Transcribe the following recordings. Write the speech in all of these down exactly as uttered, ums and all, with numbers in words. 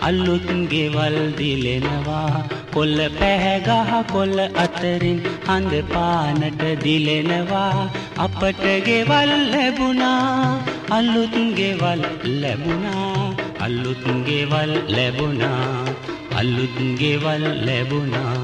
අලුත් ගෙවල් දිලෙනවා කොල්ල පැහැගහ කොල්ල අතරින් හඳ පානට දිලෙනවා අපට ගෙවල් ලැබුණා අලුත් ගෙවල් ලැබුණා අලුත් ගෙවල් ලැබුණා අලුත් ගෙවල් ලැබුණා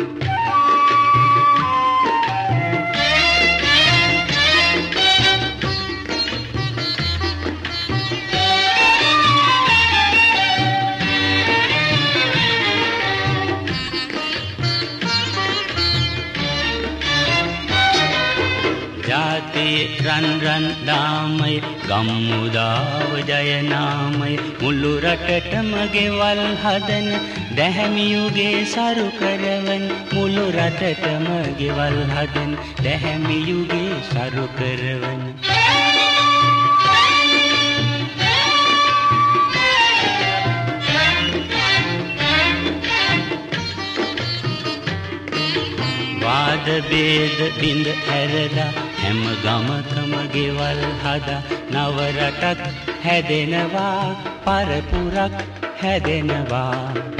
ජාති රන් රන් දාමය ගම්මුදාව ජයනාමය මුළු රටටම ගෙවල් හදන දැහැමියුගේ සරු කරවන මුළු රටටම ගෙවල් හදන දැහැමියුගේ සරු කරවන වාද බේද බිඳ ඇරලා හැම ගමකම ගෙවල් හදා නව රටක් හැදෙනවා පරපුරක් හැදෙනවා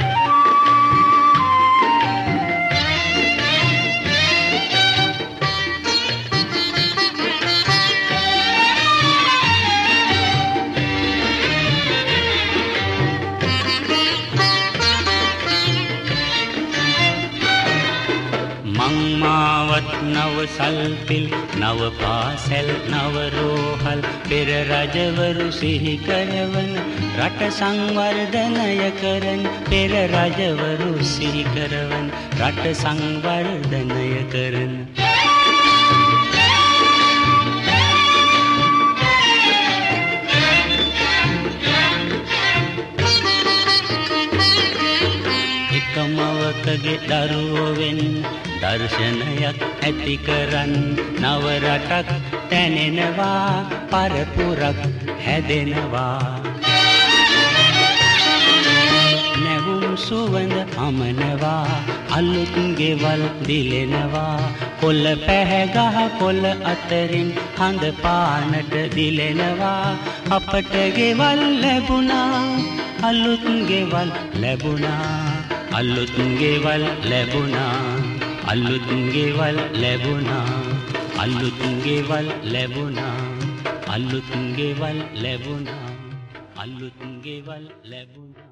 මංමාවත් නව සල්පිල් නව පාසැල් නව රෝහල් පෙර රජවරු සිහි කරවන රට සංවර්ධනය කරන පෙර රජවරු සිහි කරවන රට සංවර්ධනය කරන එකමවකගේ දරුවෝ වෙන්න දර්ශනයක් ඇති කරන් නව රටක් තැනෙනවා පරපුරක් හැදෙනවා නැවුම් සුවඳ අමනවා අලුත් ගෙවල් දිලෙනවා කොල්ල පැහැගහ කොල්ල අතරින් හඳ පානට දිලෙනවා අපට ගෙවල් ලැබුණා අලුත් ගෙවල් ලැබුණා අලුත් ගෙවල් ලැබුණා අලුත් ගෙවල් ලැබුණා අලුත් ගෙවල් ලැබුණා අලුත් ගෙවල් ලැබුණා අලුත් ගෙවල් ලැබුණා